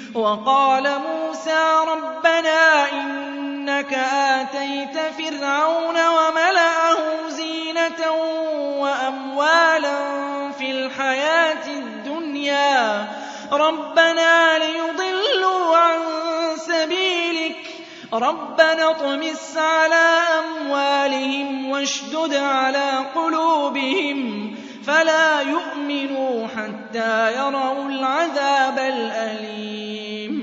وقال موسى ربنا إنك آتيت فرعون وملأه زينة وأموالا في الحياة الدنيا ربنا ليضلوا عن سبيلك ربنا اطمس على أموالهم واشدد على قلوبهم فلا يؤمنوا حتى يروا العذاب الأليم